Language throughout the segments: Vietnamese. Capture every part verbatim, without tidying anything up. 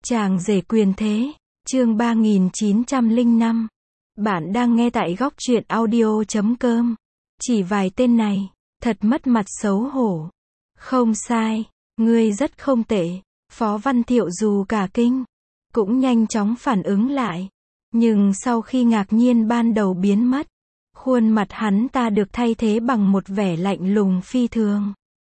Chàng rể quyền thế, chương ba nghìn chín trăm lẻ năm. Bạn đang nghe tại góc truyện audio chấm com. Chỉ vài tên này, thật mất mặt xấu hổ. Không sai, ngươi rất không tệ. Phó Văn Thiệu dù cả kinh, cũng nhanh chóng phản ứng lại. Nhưng sau khi ngạc nhiên ban đầu biến mất, khuôn mặt hắn ta được thay thế bằng một vẻ lạnh lùng phi thường.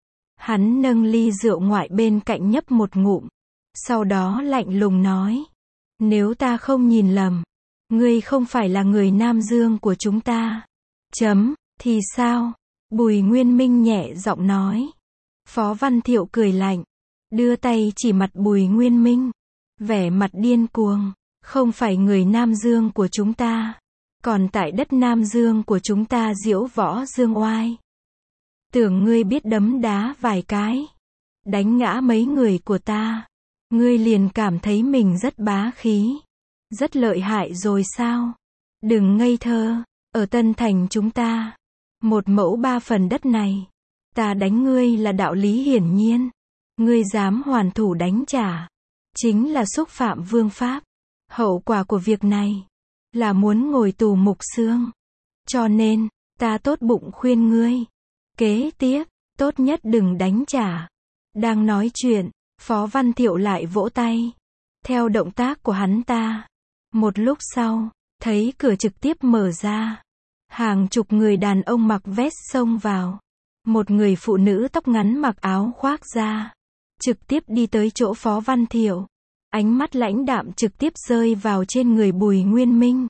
Hắn nâng ly rượu ngoại bên cạnh nhấp một ngụm. Sau đó lạnh lùng nói. Nếu ta không nhìn lầm, ngươi không phải là người Nam Dương của chúng ta. Chấm, thì sao? Bùi Nguyên Minh nhẹ giọng nói. Phó Văn Thiệu cười lạnh, đưa tay chỉ mặt Bùi Nguyên Minh. Vẻ mặt điên cuồng, không phải người Nam Dương của chúng ta. Còn tại đất Nam Dương của chúng ta diễu võ dương oai. Tưởng ngươi biết đấm đá vài cái, đánh ngã mấy người của ta, ngươi liền cảm thấy mình rất bá khí, rất lợi hại rồi sao? Đừng ngây thơ, ở Tân Thành chúng ta, một mẫu ba phần đất này, ta đánh ngươi là đạo lý hiển nhiên. Ngươi dám hoàn thủ đánh trả, chính là xúc phạm vương pháp. Hậu quả của việc này là muốn ngồi tù mục xương. Cho nên, ta tốt bụng khuyên ngươi, kế tiếp, tốt nhất đừng đánh trả. Đang nói chuyện, Phó Văn Thiệu lại vỗ tay. Theo động tác của hắn ta, một lúc sau, thấy cửa trực tiếp mở ra. Hàng chục người đàn ông mặc vest xông vào. Một người phụ nữ tóc ngắn mặc áo khoác da, trực tiếp đi tới chỗ Phó Văn Thiệu. Ánh mắt lãnh đạm trực tiếp rơi vào trên người Bùi Nguyên Minh.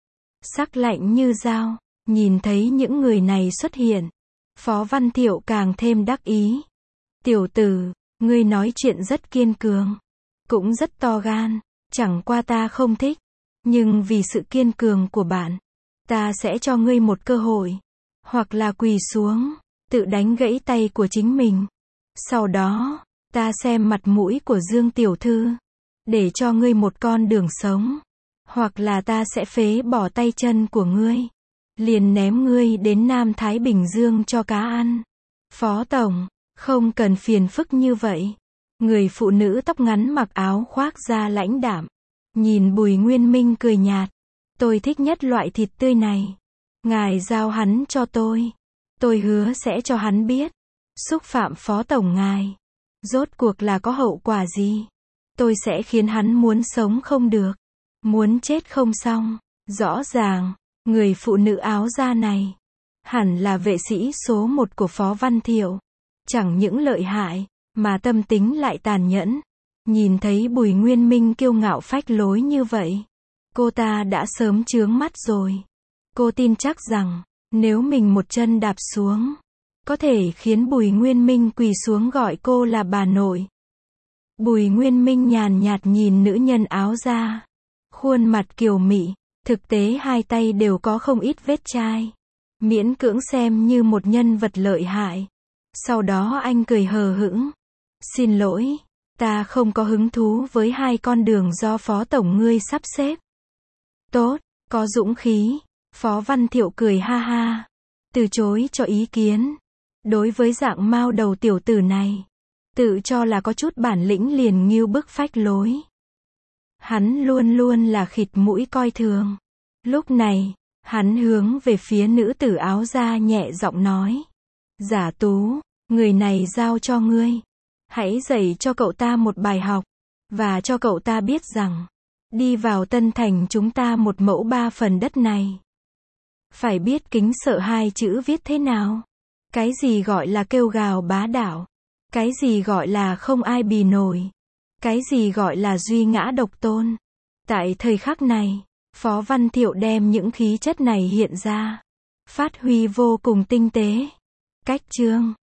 Sắc lạnh như dao, nhìn thấy những người này xuất hiện, Phó Văn Thiệu càng thêm đắc ý. Tiểu tử, ngươi nói chuyện rất kiên cường, cũng rất to gan, chẳng qua ta không thích. Nhưng vì sự kiên cường của bạn, ta sẽ cho ngươi một cơ hội. Hoặc là quỳ xuống, tự đánh gãy tay của chính mình. Sau đó, ta xem mặt mũi của Dương tiểu thư, để cho ngươi một con đường sống. Hoặc là ta sẽ phế bỏ tay chân của ngươi, liền ném ngươi đến Nam Thái Bình Dương cho cá ăn. Phó Tổng, không cần phiền phức như vậy. Người phụ nữ tóc ngắn mặc áo khoác da lãnh đạm, nhìn Bùi Nguyên Minh cười nhạt. Tôi thích nhất loại thịt tươi này. Ngài giao hắn cho tôi. Tôi hứa sẽ cho hắn biết. Xúc phạm Phó Tổng ngài, rốt cuộc là có hậu quả gì? Tôi sẽ khiến hắn muốn sống không được, muốn chết không xong. Rõ ràng, người phụ nữ áo da này hẳn là vệ sĩ số một của Phó Văn Thiệu. Chẳng những lợi hại, mà tâm tính lại tàn nhẫn. Nhìn thấy Bùi Nguyên Minh kiêu ngạo phách lối như vậy, cô ta đã sớm chướng mắt rồi. Cô tin chắc rằng, nếu mình một chân đạp xuống, có thể khiến Bùi Nguyên Minh quỳ xuống gọi cô là bà nội. Bùi Nguyên Minh nhàn nhạt nhìn nữ nhân áo da, khuôn mặt kiều mị, thực tế hai tay đều có không ít vết chai, miễn cưỡng xem như một nhân vật lợi hại. Sau đó anh cười hờ hững. Xin lỗi, ta không có hứng thú với hai con đường do Phó Tổng ngươi sắp xếp. Tốt, có dũng khí. Phó Văn Thiệu cười ha ha, từ chối cho ý kiến. Đối với dạng mao đầu tiểu tử này, tự cho là có chút bản lĩnh liền nghêu bức phách lối, hắn luôn luôn là khịt mũi coi thường. Lúc này, hắn hướng về phía nữ tử áo da nhẹ giọng nói. Giả Tú, người này giao cho ngươi. Hãy dạy cho cậu ta một bài học, và cho cậu ta biết rằng, đi vào Tân Thành chúng ta một mẫu ba phần đất này, phải biết kính sợ hai chữ viết thế nào. Cái gì gọi là kêu gào bá đạo, cái gì gọi là không ai bì nổi, cái gì gọi là duy ngã độc tôn. Tại thời khắc này, Phó Văn Thiệu đem những khí chất này hiện ra, phát huy vô cùng tinh tế. Cách chương